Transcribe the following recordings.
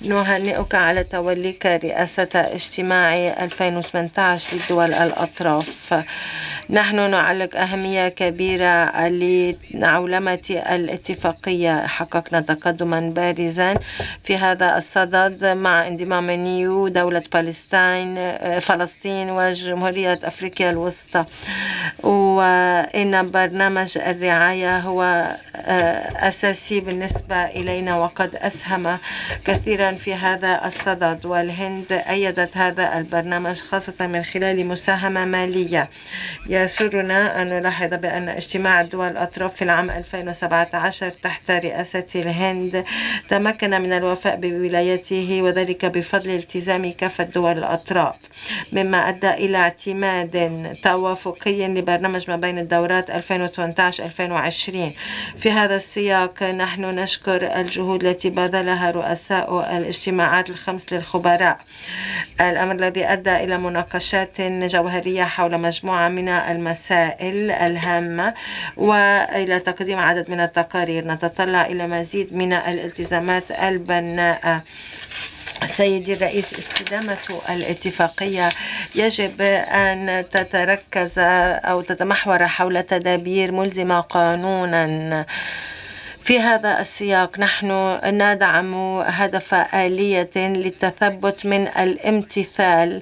نهنئك على توليك رئاسة اجتماع 2018 للدول الأطراف. نحن نعلق أهمية كبيرة لعولمة الاتفاقية. حققنا تقدما بارزا في هذا الصدد مع انضمام نيو دولة فلسطين وجمهورية أفريقيا الوسطى. وإن برنامج الرعاية هو أساسي بالنسبة إلينا وقد أسهم كثيرا في هذا الصدد، والهند أيدت هذا البرنامج خاصة من خلال مساهمة مالية. يسرنا أن نلاحظ بأن اجتماع الدول الأطراف في العام 2017 تحت رئاسة الهند تمكن من الوفاء بولايته، وذلك بفضل التزام كافة دول الأطراف، مما أدى إلى اعتماد توافقي لبرنامج ما بين الدورات 2018-2020. في هذا السياق نحن نشكر الجهود التي بذلها رؤساء الاجتماعات الخمس للخبراء، الأمر الذي أدى إلى مناقشات جوهرية حول مجموعة من المسائل الهامة وإلى تقديم عدد من التقارير. نتطلع إلى مزيد من الالتزامات البناءة. سيدي الرئيس، استدامة الاتفاقية يجب أن تتركز أو تتمحور حول تدابير ملزمة قانونا. في هذا السياق نحن ندعم هدف آلية للتثبت من الامتثال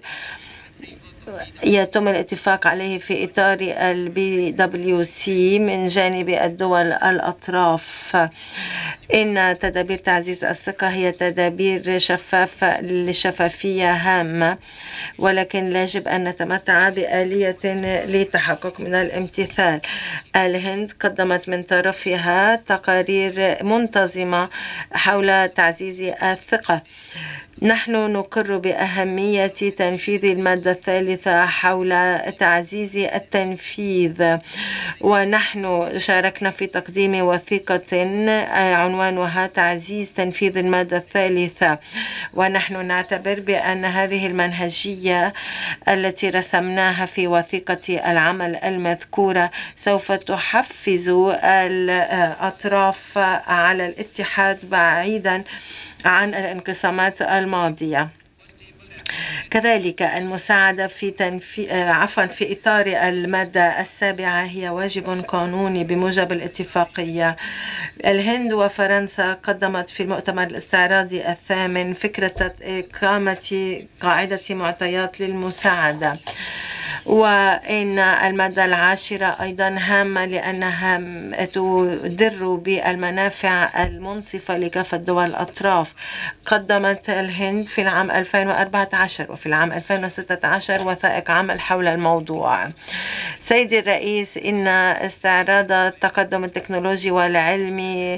يتم الاتفاق عليه في إطار الBWC من جانب الدول الأطراف. إن تدابير تعزيز الثقة هي تدابير شفافة لشفافية هامة، ولكن لا يجب أن نتمتع بآلية للتحقق من الامتثال. الهند قدمت من طرفها تقارير منتظمة حول تعزيز الثقة. نحن نقر بأهمية تنفيذ المادة الثالثة حول تعزيز التنفيذ، ونحن شاركنا في تقديم وثيقة عنوانها تعزيز تنفيذ المادة الثالثة، ونحن نعتبر بأن هذه المنهجية التي رسمناها في وثيقة العمل المذكورة سوف تحفز الأطراف على الاتحاد بعيدا عن الانقسامات الماضية. كذلك المساعدة في إطار المادة السابعة هي واجب قانوني بموجب الاتفاقية. الهند وفرنسا قدمت في المؤتمر الاستعراضي الثامن فكرة إقامة قاعدة معطيات للمساعدة، وإن المادة العاشرة أيضا هامة لأنها تدر بالمنافع المنصفة لكافة دول الأطراف. قدمت الهند في العام 2014 وفي العام 2016 وثائق عمل حول الموضوع. سيدي الرئيس، إن استعراض التقدم التكنولوجي والعلمي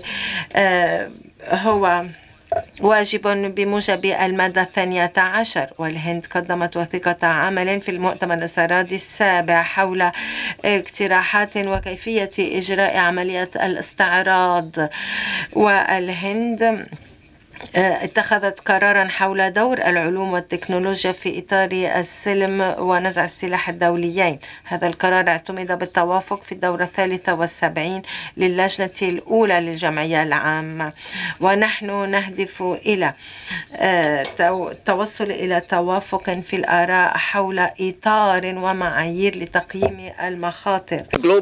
هو واجب بموجب المادة 12، والهند قدمت وثيقة عمل في المؤتمر الاستعراضي السابع حول اقتراحات وكيفية إجراء عملية الاستعراض. والهند اتخذت قرارا حول دور العلوم والتكنولوجيا في إطار السلم ونزع السلاح الدوليين. هذا القرار اعتمد بالتوافق في الدورة 73 للجنة الأولى للجمعية العامة، ونحن نهدف إلى التوصل إلى توافق في الآراء حول إطار ومعايير لتقييم المخاطر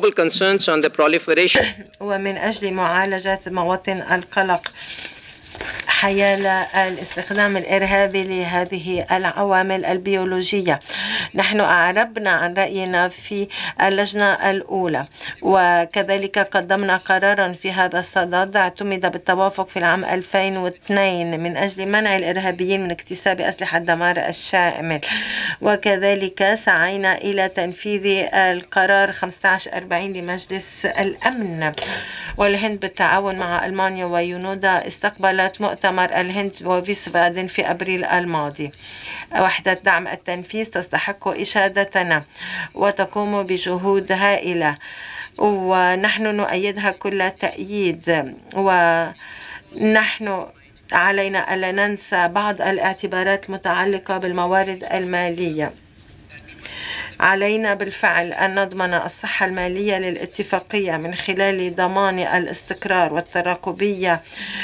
ومن أجل معالجة مواطن القلق حيال الاستخدام الإرهابي لهذه العوامل البيولوجية. نحن أعربنا عن رأينا في اللجنة الأولى، وكذلك قدمنا قرارا في هذا الصدد اعتمد بالتوافق في العام 2002 من أجل منع الإرهابيين من اكتساب أسلحة الدمار الشامل، وكذلك سعينا إلى تنفيذ القرار 1540 لمجلس الأمن. والهند بالتعاون مع ألمانيا ويونودا استقبلت مؤتمر الهند وفيسبادن في أبريل الماضي. وحدة دعم التنفيذ تستحق إشادتنا وتقوم بجهود هائلة، ونحن نؤيدها كل تأييد. ونحن علينا ألا ننسى بعض الاعتبارات المتعلقة بالموارد المالية. علينا بالفعل أن نضمن الصحة المالية للاتفاقية من خلال ضمان الاستقرار والتراقبية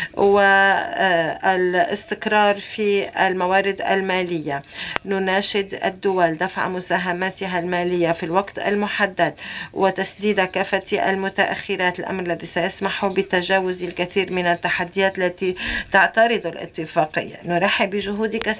والاستقرار في الموارد المالية. نناشد الدول دفع مساهماتها المالية في الوقت المحدد وتسديد كافة المتأخرات، الأمر الذي سيسمح بتجاوز الكثير من التحديات التي تعترض الاتفاقية. نرحب بجهودك